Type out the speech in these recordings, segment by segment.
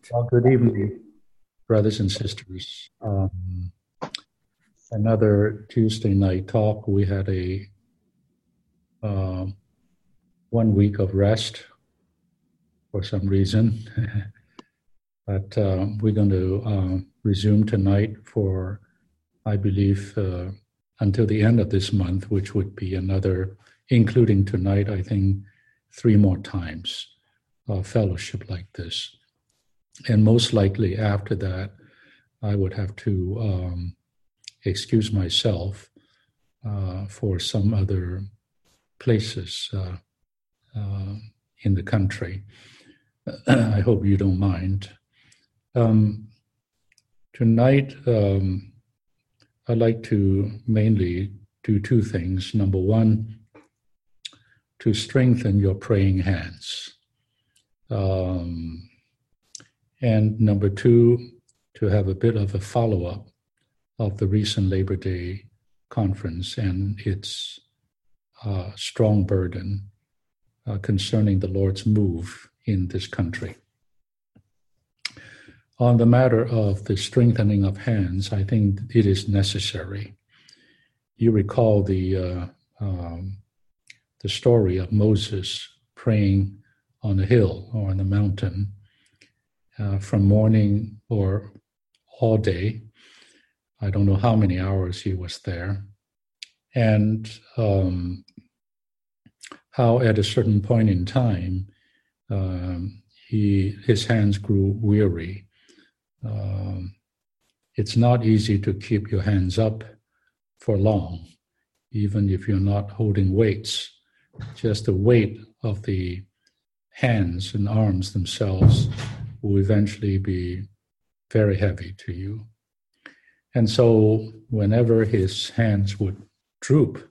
Well, good evening, brothers and sisters. Another Tuesday night talk. We had a 1 week of rest for some reason, but we're going to resume tonight for, I believe, until the end of this month, which would be another, including tonight, I think 3 more times fellowship like this. And most likely after that, I would have to excuse myself for some other places in the country. I hope you don't mind. Tonight, I'd like to mainly do 2 things. Number 1, to strengthen your praying hands. And number 2, to have a bit of a follow-up of the recent Labor Day conference and its strong burden concerning the Lord's move in this country. On the matter of the strengthening of hands, I think it is necessary. You recall the story of Moses praying on a hill or on a mountain from morning or all day. I don't know how many hours he was there. And how at a certain point in time, his hands grew weary. It's not easy to keep your hands up for long, even if you're not holding weights. Just the weight of the hands and arms themselves will eventually be very heavy to you. And so whenever his hands would droop,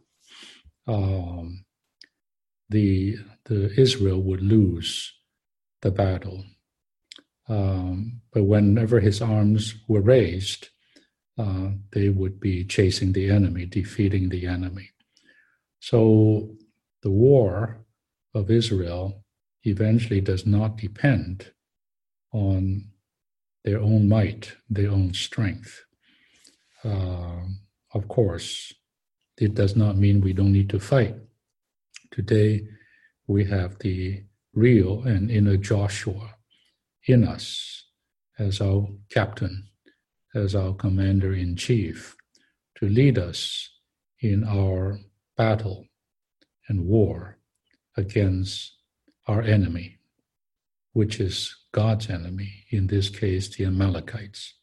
the Israel would lose the battle. But whenever his arms were raised, they would be chasing the enemy, defeating the enemy. So the war of Israel eventually does not depend on their own might, their own strength. Of course, it does not mean we don't need to fight. Today, we have the real and inner Joshua in us as our captain, as our commander-in-chief, to lead us in our battle and war against our enemy, which is God's enemy, in this case, the Amalekites,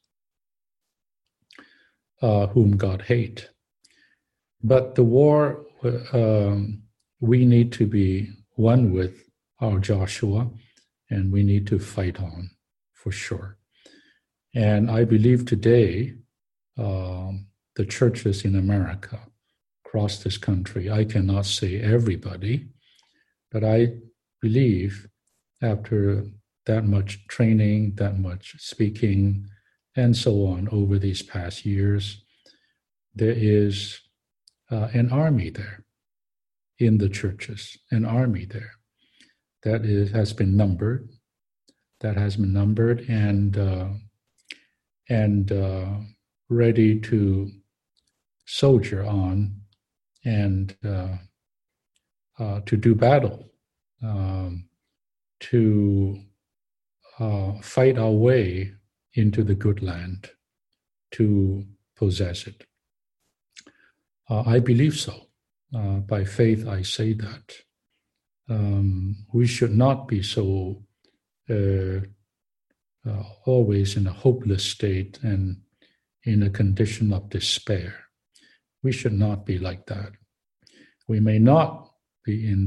whom God hates. But the war, we need to be one with our Joshua, and we need to fight on, for sure. And I believe today, the churches in America, across this country, I cannot say everybody, but I believe after that much training, that much speaking, and so on over these past years, there is an army there in the churches, an army there that has been numbered, and ready to soldier on and to do battle, to fight our way into the good land, to possess it. I believe so. By faith, I say that. We should not be so always in a hopeless state and in a condition of despair. We should not be like that. We may not be in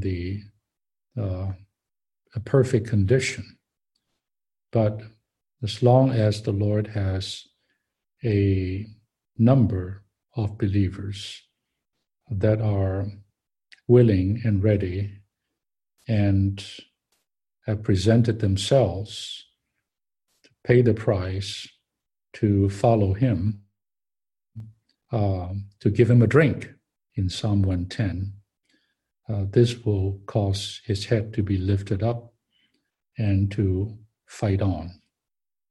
a perfect condition, but as long as the Lord has a number of believers that are willing and ready and have presented themselves to pay the price to follow him, to give him a drink in Psalm 110, this will cause his head to be lifted up and to fight on.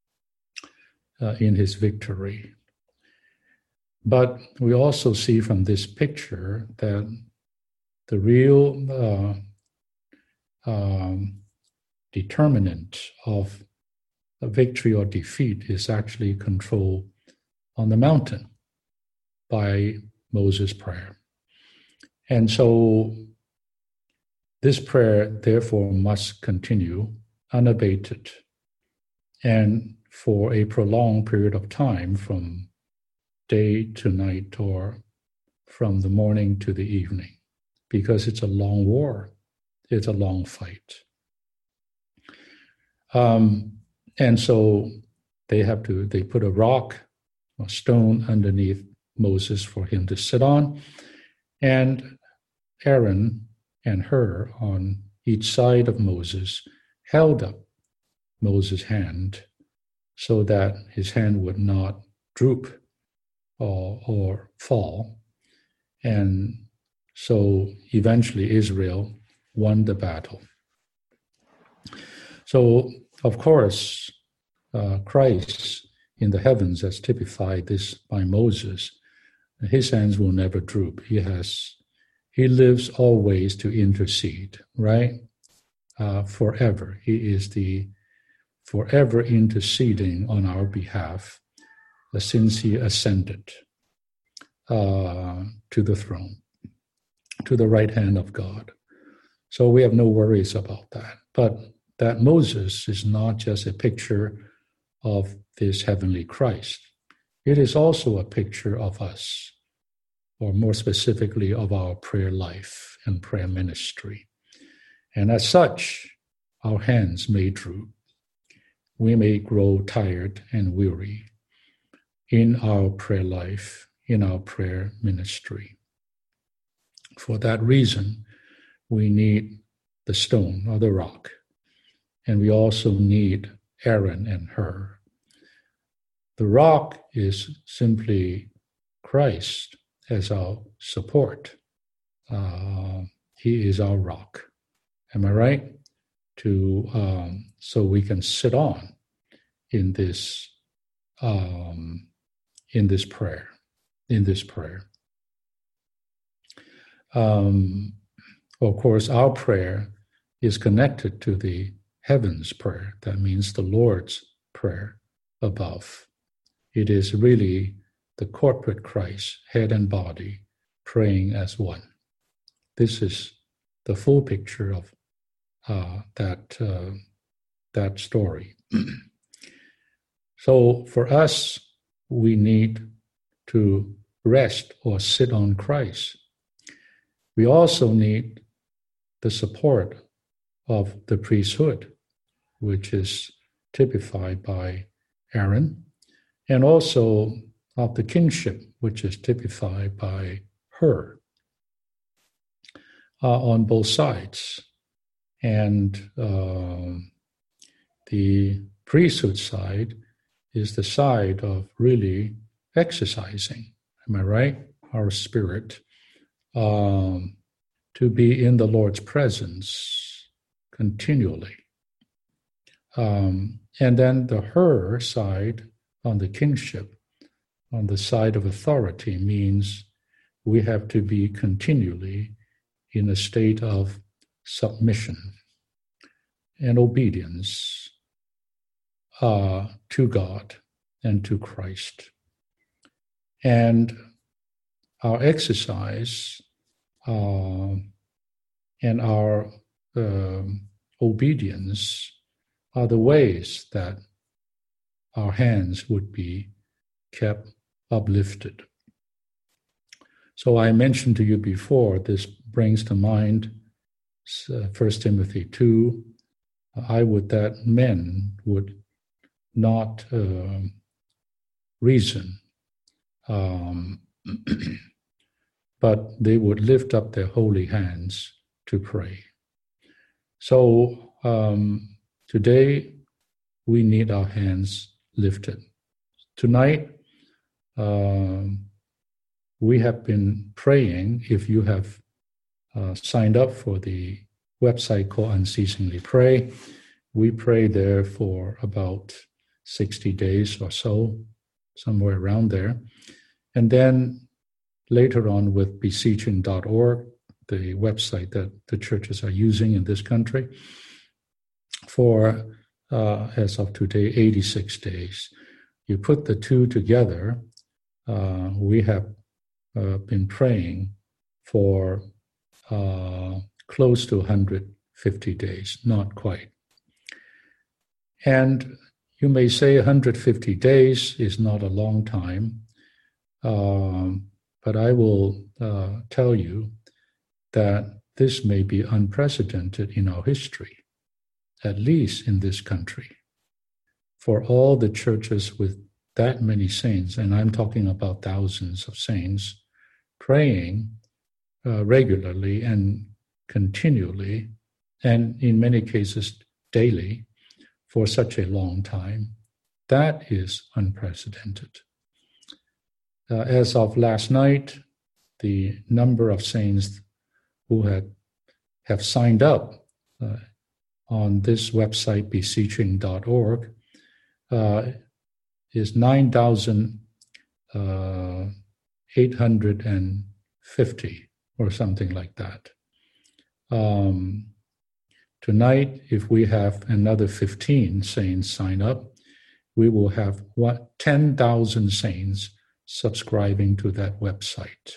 in his victory. But we also see from this picture that the real determinant of a victory or defeat is actually control on the mountain by Moses' prayer. And so this prayer, therefore, must continue unabated and for a prolonged period of time, from day to night or from the morning to the evening, because it's a long war. It's a long fight. And so they put a rock or stone underneath Moses for him to sit on, and Aaron and Hur on each side of Moses held up Moses' hand so that his hand would not droop or fall. And so eventually Israel won the battle. So, of course, Christ in the heavens has typified this by Moses. His hands will never droop. He lives always to intercede, right? Forever. He is the forever interceding on our behalf since he ascended to the throne, to the right hand of God. So we have no worries about that. But that Moses is not just a picture of this heavenly Christ. It is also a picture of us, or more specifically of our prayer life and prayer ministry. And as such, our hands may droop. We may grow tired and weary in our prayer life, in our prayer ministry. For that reason, we need the stone or the rock, and we also need Aaron and Hur. The rock is simply Christ as our support. He is our rock. Am I right? So we can sit on in this prayer. Of course, our prayer is connected to the heaven's prayer. That means the Lord's prayer above. It is really the corporate Christ, head and body, praying as one. This is the full picture of that story. So for us, we need to rest or sit on Christ. We also need the support of the priesthood, which is typified by Aaron, and also of the kingship, which is typified by Hur, on both sides. And the priesthood side is the side of really exercising, am I right? Our spirit, to be in the Lord's presence continually. And then the Hur side on the kingship, on the side of authority, means we have to be continually in a state of submission and obedience to God and to Christ. And our exercise and our obedience are the ways that our hands would be kept uplifted. So I mentioned to you before, this brings to mind 1 Timothy 2. I would that men would not reason, but they would lift up their holy hands to pray. So today we need our hands lifted. Tonight we have been praying. If you have signed up for the website called Unceasingly Pray, we pray there for about 60 days or so, somewhere around there. And then later on with beseeching.org, the website that the churches are using in this country, for, as of today, 86 days. You put the two together, we have been praying for close to 150 days, not quite. And you may say 150 days is not a long time, but I will tell you that this may be unprecedented in our history, at least in this country. For all the churches with that many saints, and I'm talking about thousands of saints, praying regularly and continually, and in many cases daily, for such a long time, that is unprecedented. As of last night, the number of saints who have signed up on this website, beseeching.org, is 9,850 or something like that. Tonight, if we have another 15 saints sign up, we will have 10,000 saints subscribing to that website.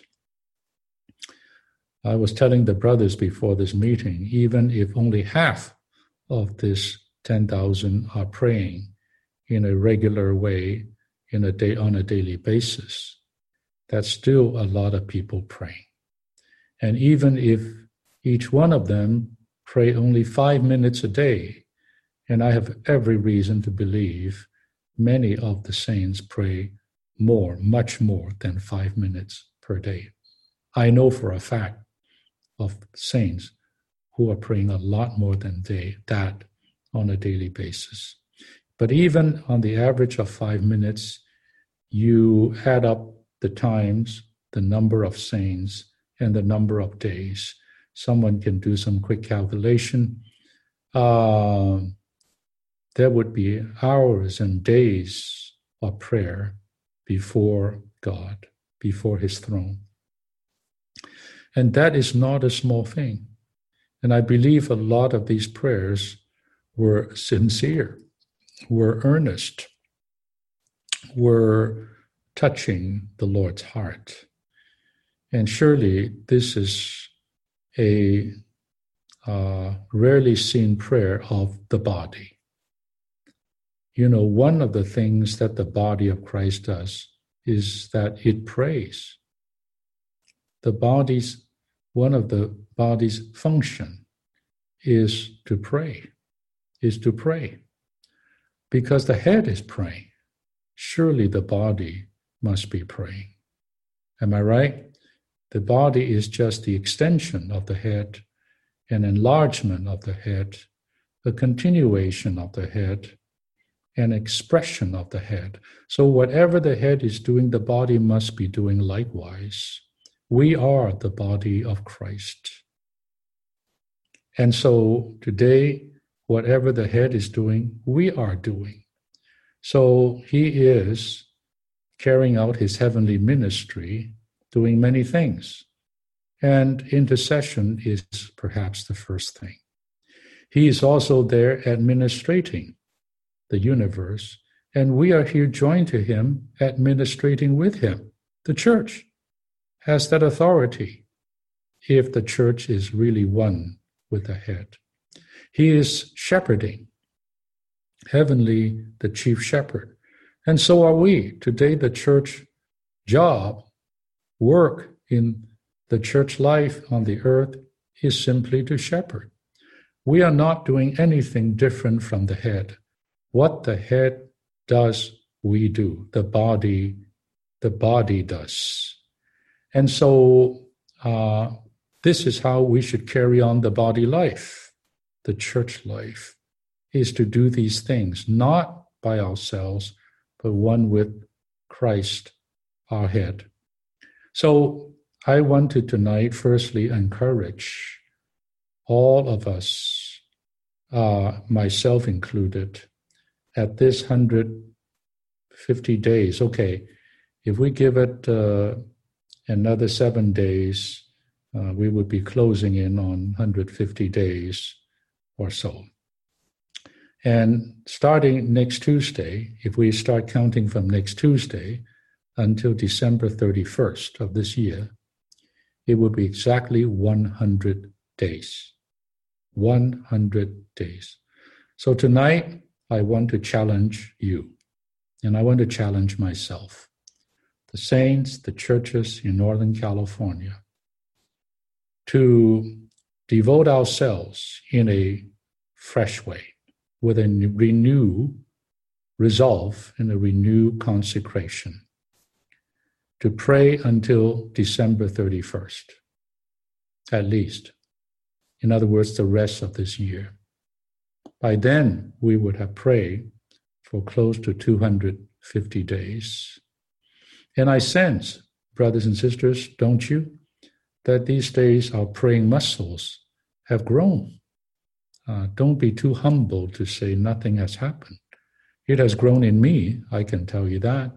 I was telling the brothers before this meeting, even if only half of this 10,000 are praying in a regular way on a daily basis, that's still a lot of people praying. And even if each one of them pray only 5 minutes a day, and I have every reason to believe many of the saints pray more, much more than 5 minutes per day. I know for a fact of saints who are praying a lot more than that on a daily basis. But even on the average of 5 minutes, you add up the times, the number of saints, and the number of days. Someone can do some quick calculation. There would be hours and days of prayer before God, before His throne. And that is not a small thing. And I believe a lot of these prayers were sincere, were earnest, were touching the Lord's heart. And surely this is a rarely seen prayer of the body. You know, one of the things that the body of Christ does is that it prays. One of the body's function is to pray, because the head is praying. Surely the body must be praying. Am I right? The body is just the extension of the head, an enlargement of the head, a continuation of the head, an expression of the head. So whatever the head is doing, the body must be doing likewise. We are the body of Christ. And so today, whatever the head is doing, we are doing. So He is carrying out His heavenly ministry, doing many things. And intercession is perhaps the first thing. He is also there administrating the universe, and we are here joined to Him, administrating with Him. The church has that authority if the church is really one with the head. He is shepherding, heavenly, the chief shepherd. And so are we. Today, the church job, work in the church life on the earth is simply to shepherd. We are not doing anything different from the head. What the head does, we do. The body does. And so this is how we should carry on the body life, the church life, is to do these things, not by ourselves, but one with Christ, our head. So I want to tonight firstly encourage all of us, myself included, at this 150 days, okay, if we give it another 7 days, we would be closing in on 150 days or so. And starting next Tuesday, if we start counting from next Tuesday until December 31st of this year, it will be exactly 100 days. 100 days. So tonight, I want to challenge you, and I want to challenge myself, the saints, the churches in Northern California, to devote ourselves in a fresh way, with a renewed resolve and a renewed consecration, to pray until December 31st, at least. In other words, the rest of this year. By then, we would have prayed for close to 250 days. And I sense, brothers and sisters, don't you, that these days our praying muscles have grown. Don't be too humble to say nothing has happened. It has grown in me, I can tell you that.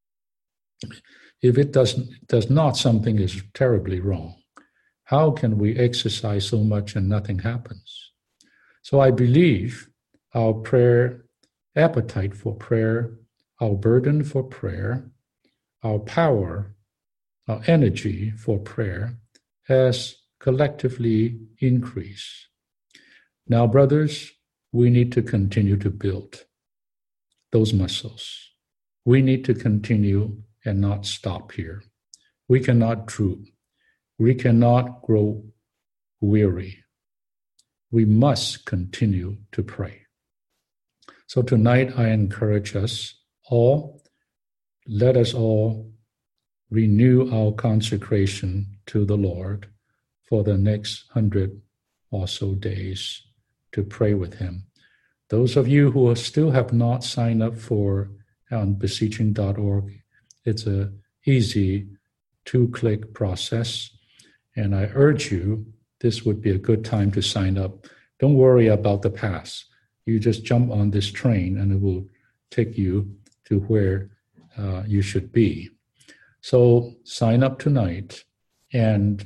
If it does not, something is terribly wrong. How can we exercise so much and nothing happens? So I believe our prayer appetite for prayer, our burden for prayer, our power, our energy for prayer has collectively increased. Now, brothers, we need to continue to build those muscles. We need to continue and not stop here. We cannot droop. We cannot grow weary. We must continue to pray. So tonight I encourage us all, let us all renew our consecration to the Lord for the next 100 or so days to pray with Him. Those of you who still have not signed up for on beseeching.org, it's an easy 2-click process. And I urge you, this would be a good time to sign up. Don't worry about the past. You just jump on this train and it will take you to where you should be. So sign up tonight and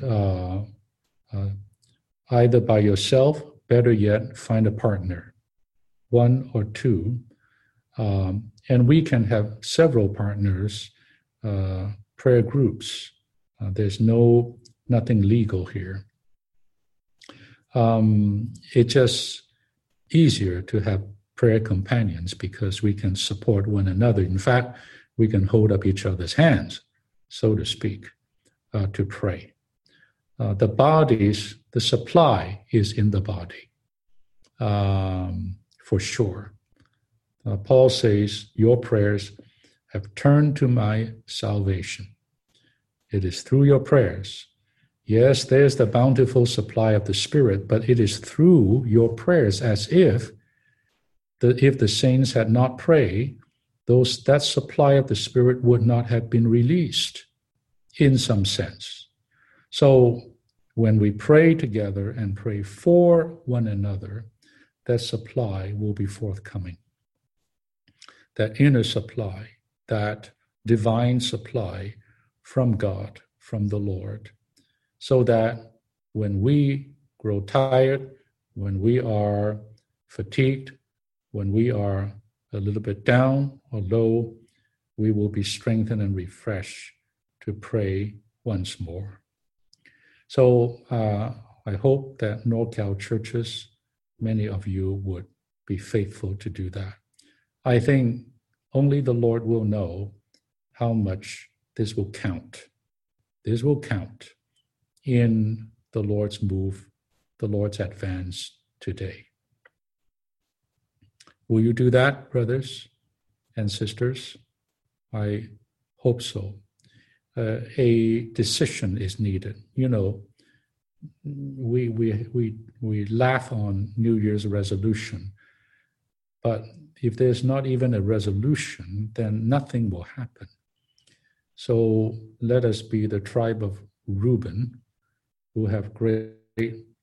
either by yourself, better yet, find a partner, 1 or 2. And we can have several partners, prayer groups. There's nothing legal here. It's just easier to have prayer companions because we can support one another. In fact, we can hold up each other's hands, so to speak, to pray. The supply is in the body, for sure. Paul says, your prayers have turned to my salvation. It is through your prayers. Yes, there's the bountiful supply of the Spirit, but it is through your prayers, as if the saints had not prayed, that supply of the Spirit would not have been released in some sense. So when we pray together and pray for one another, that supply will be forthcoming. That inner supply, that divine supply from God, from the Lord, so that when we grow tired, when we are fatigued, when we are a little bit down or low, we will be strengthened and refreshed to pray once more. So I hope that NorCal churches, many of you would be faithful to do that. I think only the Lord will know how much this will count. This will count in the Lord's move, the Lord's advance today. Will you do that, brothers and sisters? I hope so. A decision is needed. You know, we laugh on New Year's resolution, but if there's not even a resolution, then nothing will happen. So let us be the tribe of Reuben, who have great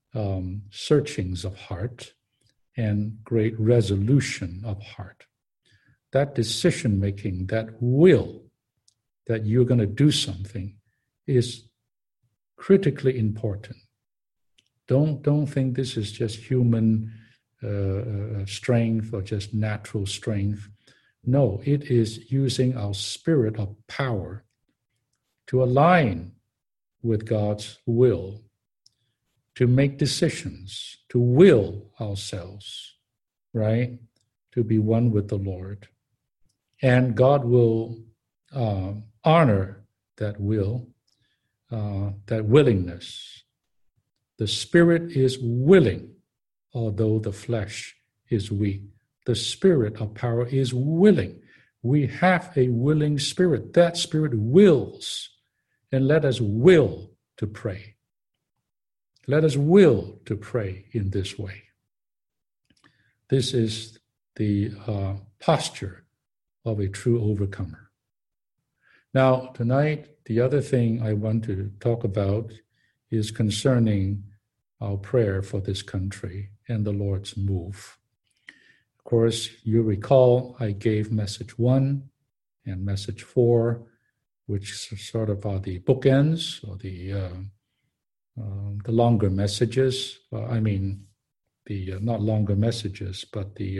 searchings of heart and great resolution of heart. that decision making, that will that you're going to do something is critically important. Don't think this is just human strength or just natural strength. No, it is using our spirit of power to align with God's will, to make decisions, to will ourselves, right? To be one with the Lord. And God will honor that will, that willingness. The spirit is willing, although the flesh is weak. The spirit of power is willing. We have a willing spirit. That spirit wills, and let us will to pray. Let us will to pray in this way. This is the posture of a true overcomer. Now, tonight, the other thing I want to talk about is concerning our prayer for this country and the Lord's move. Of course, you recall I gave message 1 and message 4, which sort of are the bookends or the longer messages. Not longer messages, but the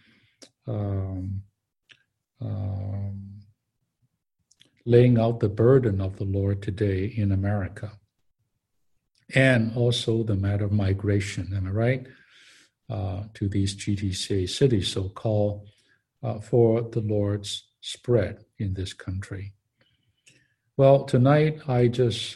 laying out the burden of the Lord today in America. And also the matter of migration, am I right? To these GTCA cities, so-called, for the Lord's spread in this country. Well, tonight I just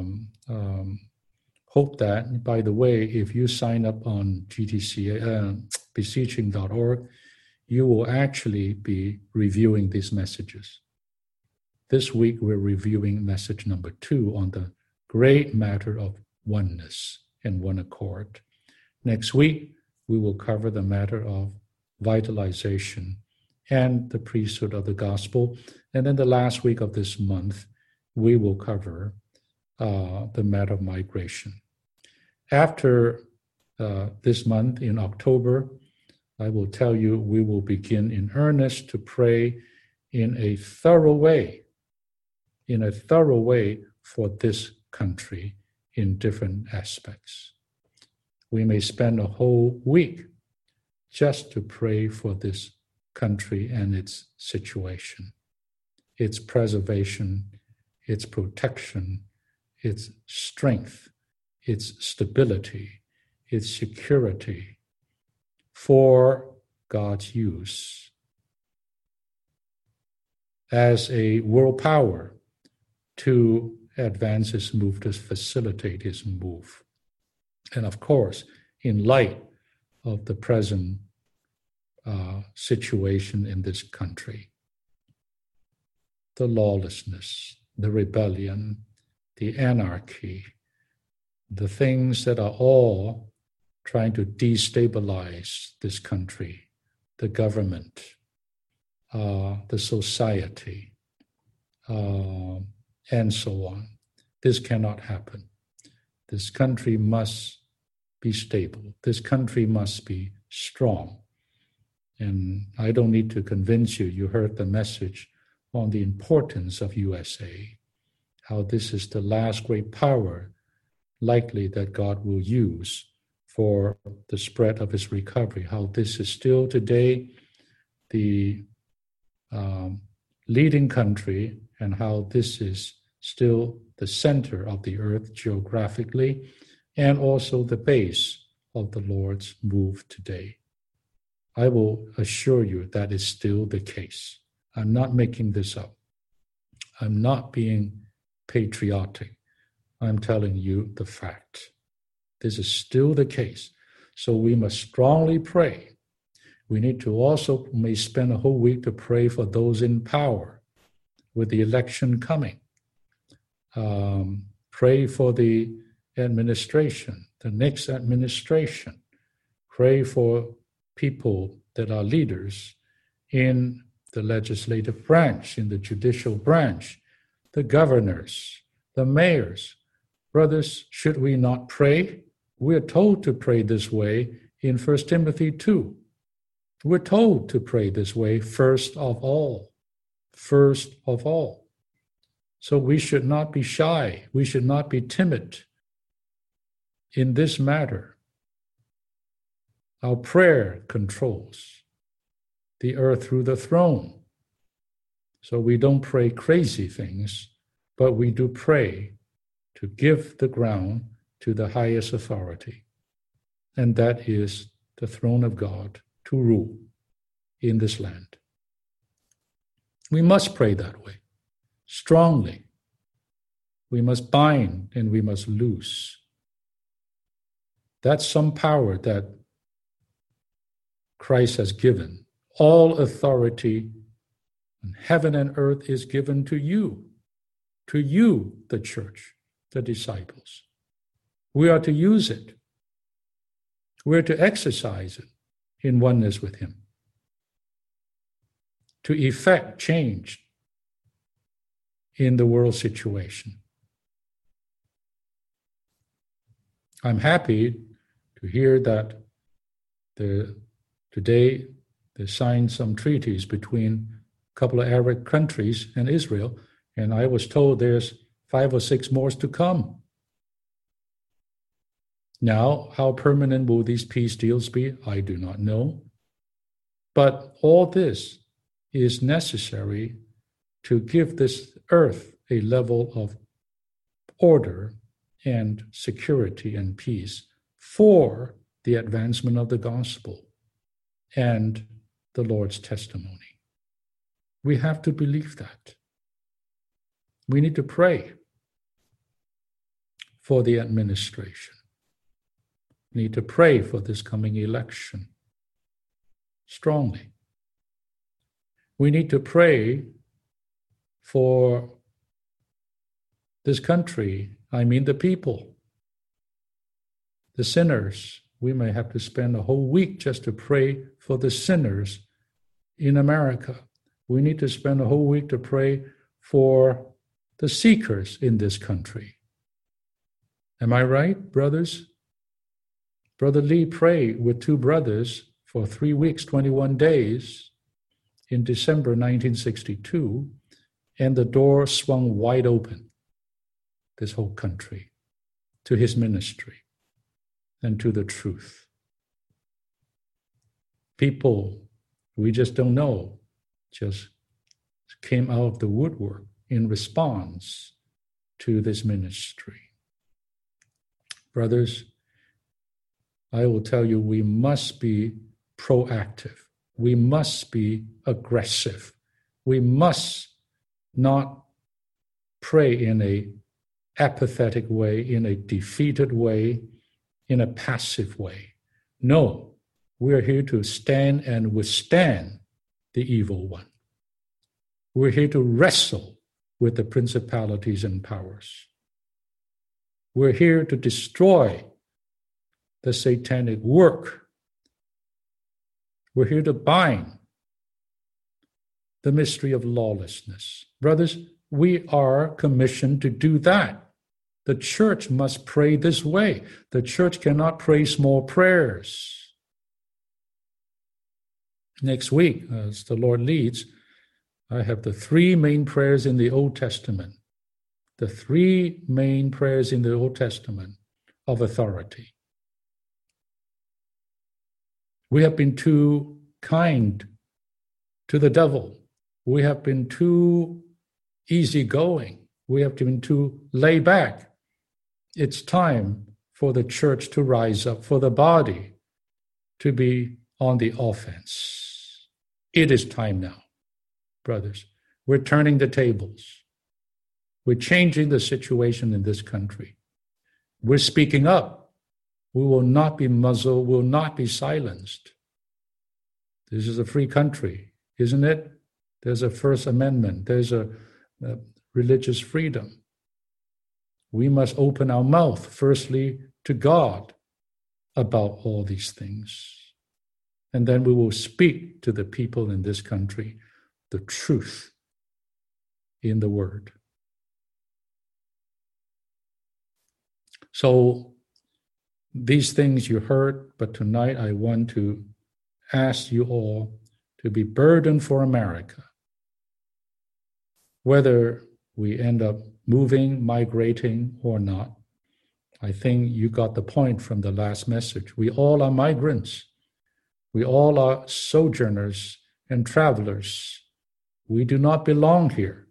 hope that, by the way, if you sign up on GTCA, beseeching.org, you will actually be reviewing these messages. This week we're reviewing message number 2 on the great matter of oneness and one accord. Next week, we will cover the matter of vitalization and the priesthood of the gospel. And then the last week of this month, we will cover the matter of migration. After this month, in October, I will tell you we will begin in earnest to pray in a thorough way for this country in different aspects. We may spend a whole week just to pray for this country and its situation, its preservation, its protection, its strength, its stability, its security for God's use as a world power to advance his move, to facilitate his move. And of course, in light of the present situation in this country, the lawlessness, the rebellion, the anarchy, the things that are all trying to destabilize this country, the government, the society, and so on. This cannot happen. This country must be stable. This country must be strong. And I don't need to convince you, you heard the message on the importance of USA, how this is the last great power likely that God will use for the spread of his recovery, how this is still today the leading country, and how this is still the center of the earth geographically, and also the base of the Lord's move today. I will assure you that is still the case. I'm not making this up. I'm not being patriotic. I'm telling you the fact. This is still the case. So we must strongly pray. We need to also may spend a whole week to pray for those in power with the election coming. Pray for the administration, the next administration. Pray for people that are leaders in the legislative branch, in the judicial branch, the governors, the mayors. Brothers, should we not pray? We are told to pray this way in 1 Timothy 2. We're told to pray this way first of all. First of all. So we should not be shy. We should not be timid in this matter. Our prayer controls the earth through the throne. So we don't pray crazy things, but we do pray to give the ground to the highest authority. And that is the throne of God to rule in this land. We must pray that way, strongly. We must bind and we must loose. That's some power that Christ has given. All authority in heaven and earth is given to you, the church, the disciples. We are to use it. We are to exercise it in oneness with Him, to effect change in the world situation. I'm happy to hear that today they signed some treaties between a couple of Arab countries and Israel, and I was told there's 5 or 6 more to come. Now, how permanent will these peace deals be? I do not know. But all this is necessary to give this earth a level of order and security and peace for the advancement of the gospel and the Lord's testimony. We have to believe that. We need to pray for the administration. We need to pray for this coming election strongly. We need to pray for this country, I mean the people, the sinners. We may have to spend a whole week just to pray for the sinners in America. We need to spend a whole week to pray for the seekers in this country. Am I right, brothers? Brother Lee prayed with 2 brothers for 3 weeks, 21 days in December 1962, and the door swung wide open, this whole country, to his ministry and to the truth. People we just don't know just came out of the woodwork in response to this ministry. Brothers, I will tell you, we must be proactive. We must be aggressive. We must not pray in a apathetic way, in a defeated way, in a passive way. No, we are here to stand and withstand the evil one. We're here to wrestle with the principalities and powers. We're here to destroy the satanic work. We're here to bind the mystery of lawlessness. Brothers, we are commissioned to do that. The church must pray this way. The church cannot pray small prayers. Next week, as the Lord leads, I have the 3 main prayers in the Old Testament. The 3 main prayers in the Old Testament of authority. We have been too kind to the devil. We have been too easygoing. We have been too laid back. It's time for the church to rise up, for the body to be on the offense. It is time now, brothers. We're turning the tables. We're changing the situation in this country. We're speaking up. We will not be muzzled, will not be silenced. This is a free country, isn't it? There's a First Amendment. There's a religious freedom. We must open our mouth, firstly, to God about all these things. And then we will speak to the people in this country the truth in the Word. So these things you heard, but tonight I want to ask you all to be burdened for America. Whether we end up moving, migrating, or not, I think you got the point from the last message. We all are migrants. We all are sojourners and travelers. We do not belong here.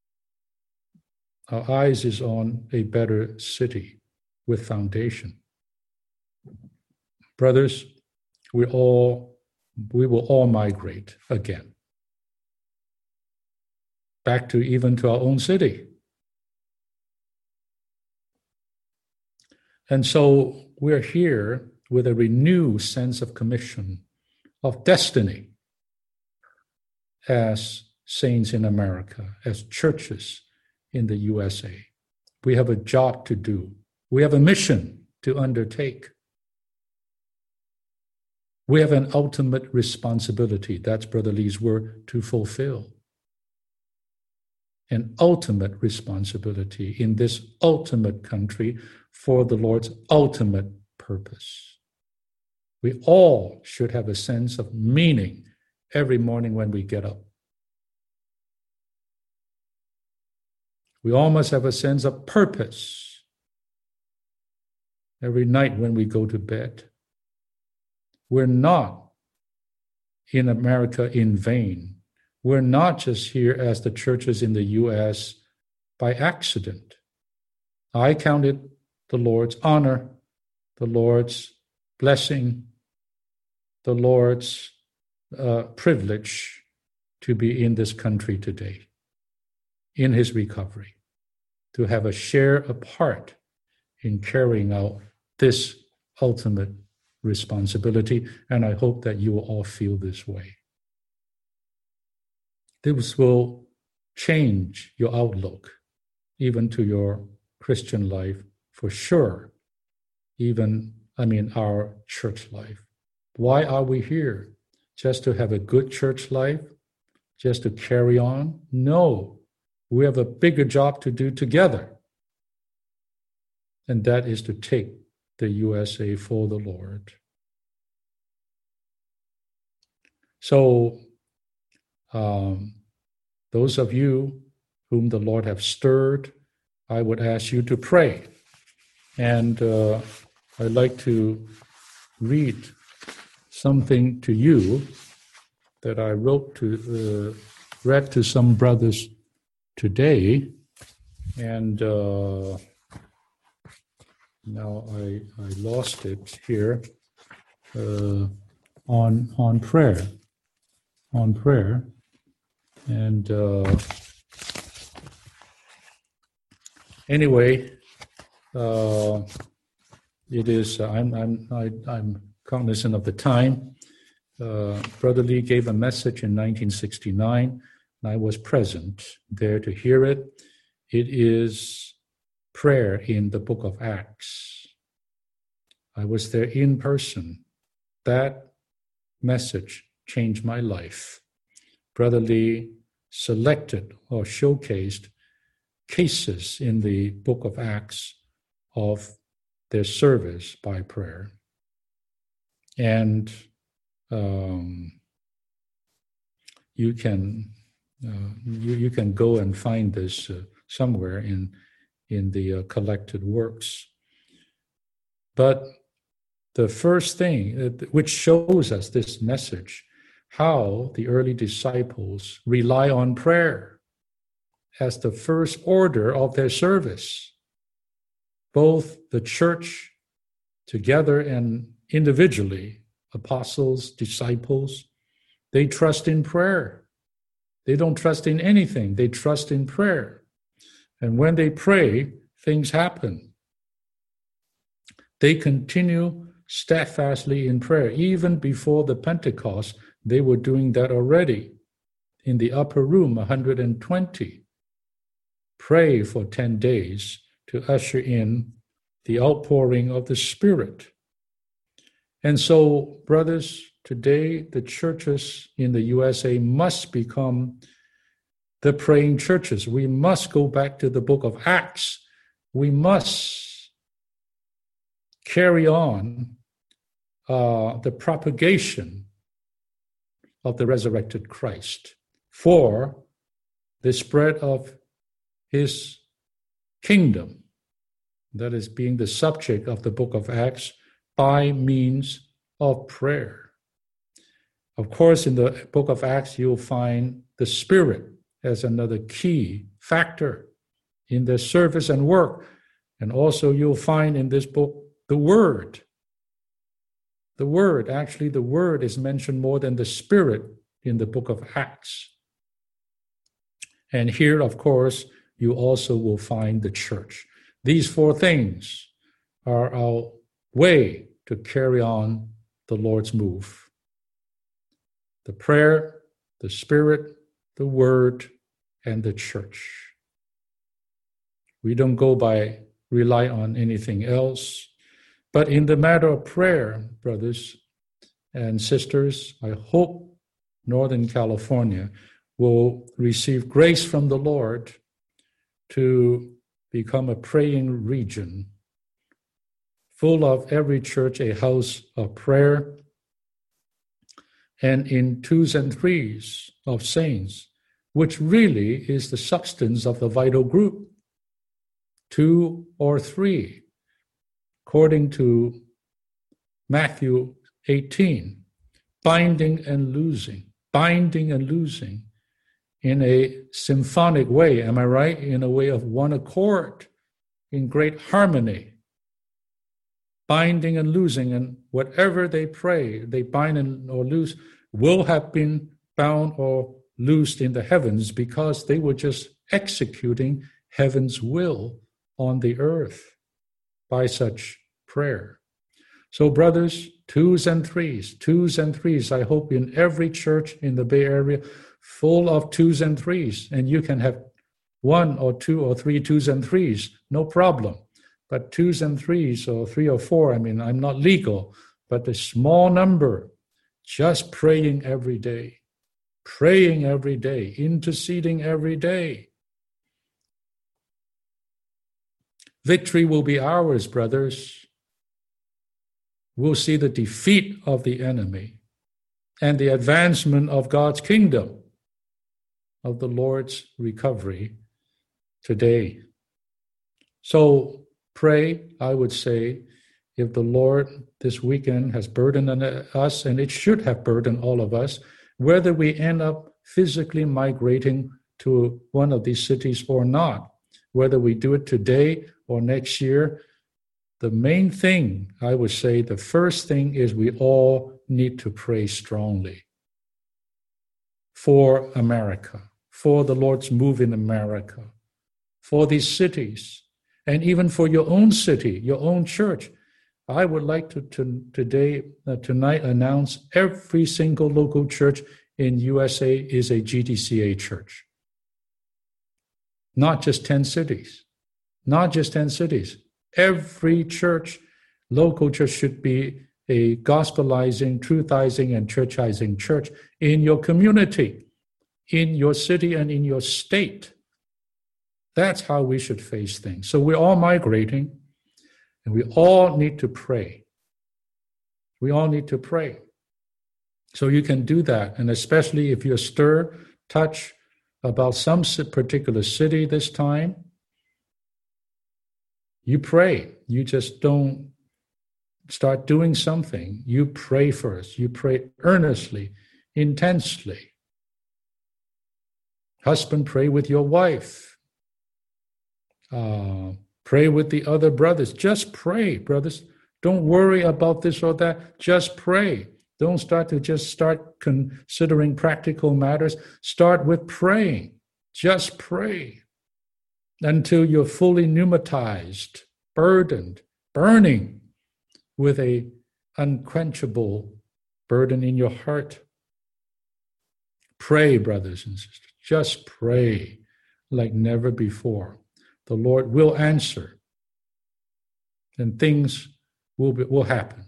Our eyes is on a better city with foundation. Brothers, we will all migrate again. Back to even to our own city. And so we're here with a renewed sense of commission, of destiny, as saints in America, as churches in the USA. We have a job to do. We have a mission to undertake. We have an ultimate responsibility, that's Brother Lee's word, to fulfill. An ultimate responsibility in this ultimate country for the Lord's ultimate purpose. We all should have a sense of meaning every morning when we get up. We all must have a sense of purpose every night when we go to bed. We're not in America in vain. We're not just here as the churches in the U.S. by accident. I count it the Lord's honor, the Lord's blessing, the Lord's privilege to be in this country today, in his recovery, to have a share, a part in carrying out this ultimate responsibility. And I hope that you will all feel this way. This will change your outlook, even to your Christian life, for sure. Our church life. Why are we here? Just to have a good church life? Just to carry on? No. We have a bigger job to do together. And that is to take the USA for the Lord. So, those of you whom the Lord have stirred, I would ask you to pray. And I'd like to read something to you that I read to some brothers today. And now I lost it here on prayer. On prayer. And anyway, it is. I'm cognizant of the time. Brother Lee gave a message in 1969, and I was present there to hear it. It is prayer in the book of Acts. I was there in person. That message changed my life. Brother Lee selected or showcased cases in the book of Acts of their service by prayer. And you can go and find this somewhere in the collected works. But the first thing which shows us this message, how the early disciples rely on prayer as the first order of their service. Both the church together and individually, apostles, disciples, they trust in prayer. They don't trust in anything. They trust in prayer. And when they pray, things happen. They continue steadfastly in prayer. Even before the Pentecost, they were doing that already. In the upper room, 120. Pray for 10 days to usher in the outpouring of the Spirit. And so, brothers, today the churches in the USA must become the praying churches. We must go back to the book of Acts. We must carry on the propagation of the resurrected Christ, for the spread of his kingdom, that is being the subject of the book of Acts, by means of prayer. Of course, in the book of Acts, you'll find the Spirit as another key factor in their service and work. And also you'll find in this book the Word. The Word is mentioned more than the Spirit in the book of Acts. And here, of course, you also will find the church. These four things are our way to carry on the Lord's move. The prayer, the Spirit, the Word, and the church. We don't rely on anything else. But in the matter of prayer, brothers and sisters, I hope Northern California will receive grace from the Lord to become a praying region, full of every church a house of prayer, and in twos and threes of saints, which really is the substance of the vital group. 2 or 3, according to Matthew 18, binding and loosing in a symphonic way, am I right? In a way of one accord, in great harmony. Binding and loosing, and whatever they pray, they bind or loose, will have been bound or loosed in the heavens, because they were just executing heaven's will on the earth by such prayer. So brothers, twos and threes, I hope in every church in the Bay Area, full of twos and threes, and you can have 1 or 2 or 3 twos and threes, no problem. But twos and threes or 3 or 4, I'm not legal, but a small number, just praying every day, interceding every day. Victory will be ours, brothers. We'll see the defeat of the enemy and the advancement of God's kingdom, of the Lord's recovery today. So pray, I would say, if the Lord this weekend has burdened on us, and it should have burdened all of us, whether we end up physically migrating to one of these cities or not, whether we do it today or next year, the main thing, I would say, the first thing is we all need to pray strongly for America, for the Lord's move in America, for these cities, and even for your own city, your own church. I would like to tonight announce every single local church in USA is a GTCA church. Not just 10 cities. Every church, local church, should be a gospelizing, truthizing, and churchizing church in your community, in your city, and in your state. That's how we should face things. So we're all migrating, and we all need to pray. So you can do that, and especially if you're touched about some particular city this time, you pray. You just don't start doing something. You pray first. You pray earnestly, intensely. Husband, pray with your wife. Pray with the other brothers. Just pray, brothers. Don't worry about this or that. Just pray. Don't start considering practical matters. Start with praying. Just pray until you're fully pneumatized, burdened, burning with a unquenchable burden in your heart. Pray, brothers and sisters. Just pray like never before. The Lord will answer, and things will happen.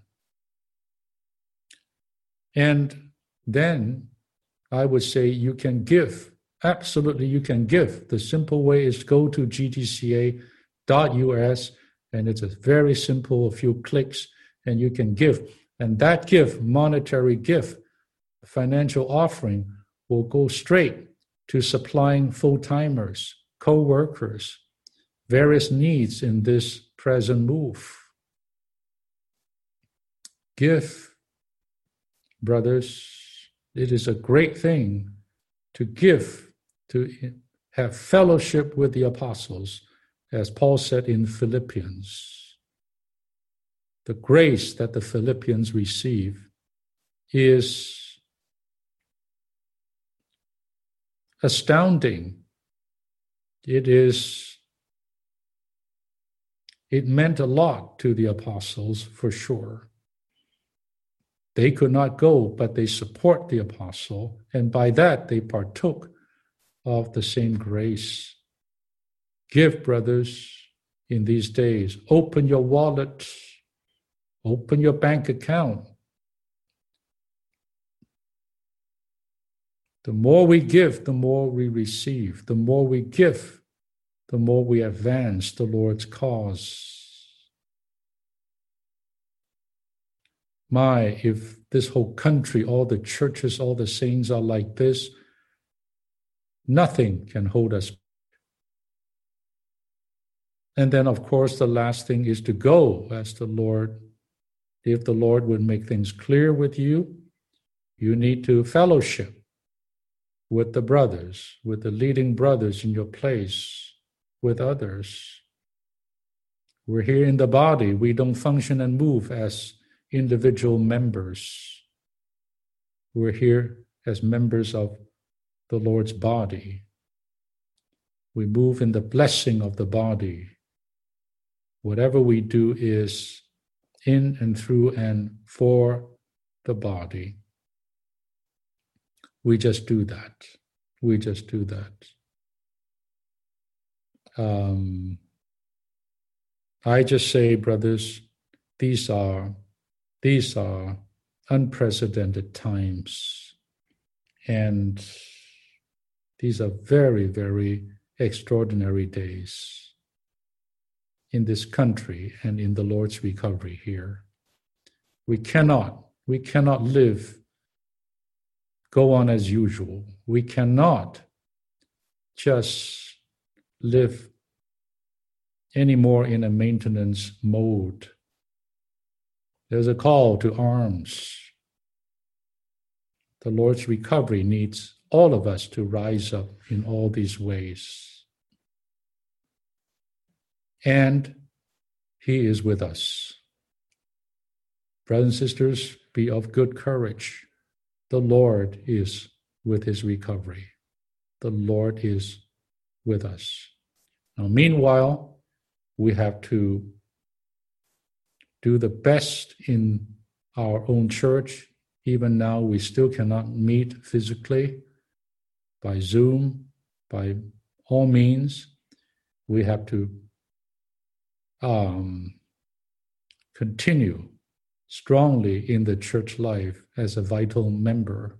And then I would say you can give. Absolutely, you can give. The simple way is go to gtca.us, and it's a very simple, a few clicks, and you can give. And that gift, monetary gift, financial offering will go straight to supplying full-timers, co-workers, various needs in this present move. Give, brothers. It is a great thing to give, to have fellowship with the apostles, as Paul said in Philippians. The grace that the Philippians receive is astounding. It meant a lot to the apostles, for sure. They could not go, but they support the apostle, and by that they partook of the same grace. Give, brothers, in these days. Open your wallet. Open your bank account. The more we give, the more we receive. The more we give, the more we advance the Lord's cause. My, if this whole country, all the churches, all the saints are like this, nothing can hold us. And then, of course, the last thing is to go as the Lord. If the Lord would make things clear with you, you need to fellowship with the brothers, with the leading brothers in your place, with others. We're here in the body. We don't function and move as individual members. We're here as members of the Lord's body. We move in the blessing of the body. Whatever we do is in and through and for the body. We just do that. We just do that. I just say, brothers, these are unprecedented times, and these are very, very extraordinary days in this country and in the Lord's recovery here. We cannot go on as usual. We cannot just live anymore in a maintenance mode. There's a call to arms. The Lord's recovery needs all of us to rise up in all these ways. And He is with us. Brothers and sisters, be of good courage. The Lord is with His recovery. The Lord is with us. Now, meanwhile, we have to do the best in our own church. Even now, we still cannot meet physically by Zoom, by all means. We have to continue strongly in the church life as a vital member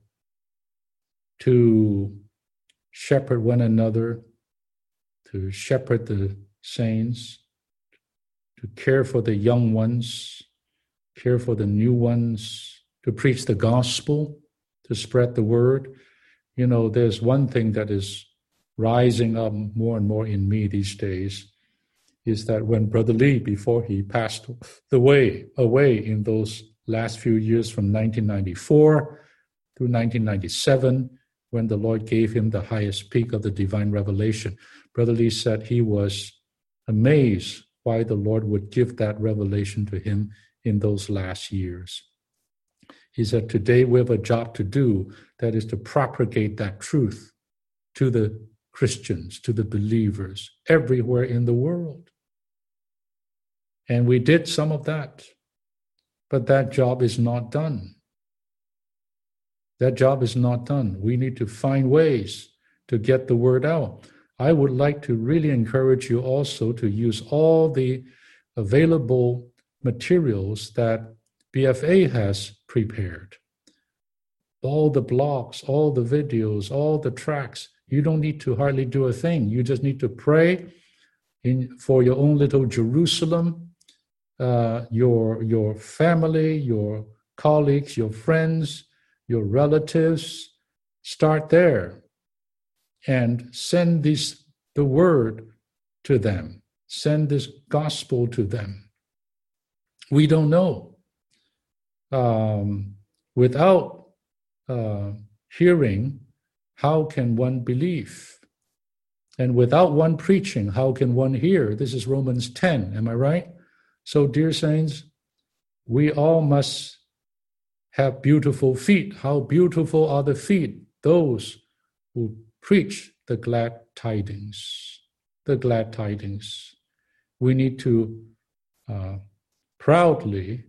to shepherd one another, to shepherd the saints, to care for the young ones, care for the new ones, to preach the gospel, to spread the word. You know, there's one thing that is rising up more and more in me these days, is that when Brother Lee, before he passed away in those last few years from 1994 through 1997, when the Lord gave him the highest peak of the divine revelation, Brother Lee said he was amazed why the Lord would give that revelation to him in those last years. He said, today we have a job to do, that is to propagate that truth to the Christians, to the believers everywhere in the world. And we did some of that, but that job is not done. That job is not done. We need to find ways to get the word out. I would like to really encourage you also to use all the available materials that BFA has prepared. All the blogs, all the videos, all the tracks. You don't need to hardly do a thing. You just need to pray for your own little Jerusalem, your family, your colleagues, your friends, your relatives. Start there and send the word to them. Send this gospel to them. We don't know. Without hearing, how can one believe? And without one preaching, how can one hear? This is Romans 10, am I right? So, dear saints, we all must have beautiful feet. How beautiful are the feet, those who preach the glad tidings. The glad tidings. We need to proudly,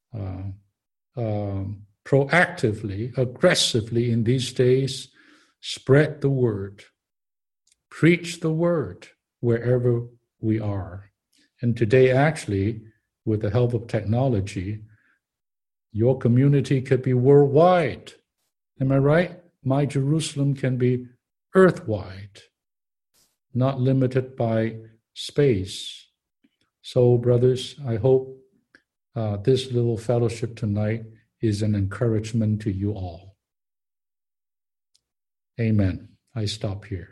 proactively, aggressively in these days, spread the word. Preach the word wherever we are. And today, actually, with the help of technology, your community could be worldwide. Am I right? My Jerusalem can be earthwide, not limited by space. So, brothers, I hope this little fellowship tonight is an encouragement to you all. Amen. I stop here.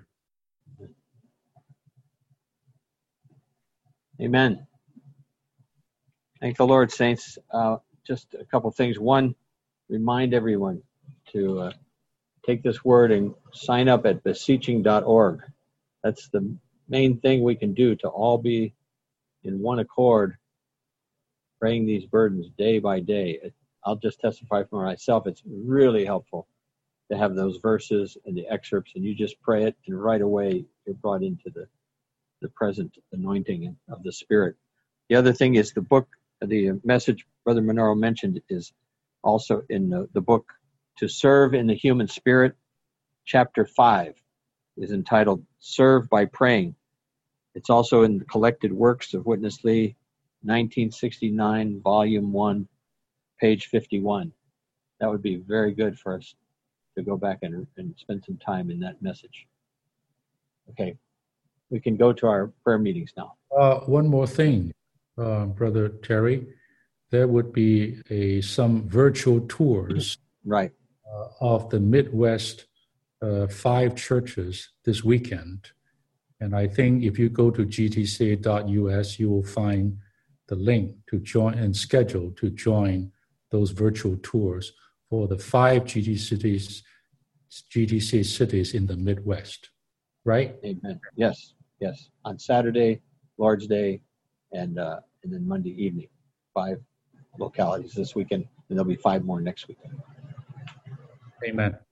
Amen. Thank the Lord, saints. Just a couple things. One, remind everyone to take this word and sign up at beseeching.org. That's the main thing we can do to all be in one accord, praying these burdens day by day. I'll just testify for myself. It's really helpful to have those verses and the excerpts, and you just pray it, and right away you're brought into the present anointing of the Spirit. The other thing is the message Brother Monaro mentioned is also in the book, To Serve in the Human Spirit. Chapter 5 is entitled Serve by Praying. It's also in the Collected Works of Witness Lee, 1969, Volume 1, page 51. That would be very good for us to go back and spend some time in that message. Okay. We can go to our prayer meetings now. One more thing, Brother Terry. There would be some virtual tours right. Of the Midwest 5 churches this weekend. And I think if you go to gtca.us, you will find the link to join and schedule to join those virtual tours for the 5 GTC cities in the Midwest. Right? Amen. Yes. On Saturday, Lord's Day, and then Monday evening, 5 localities this weekend, and there'll be 5 more next weekend. Amen.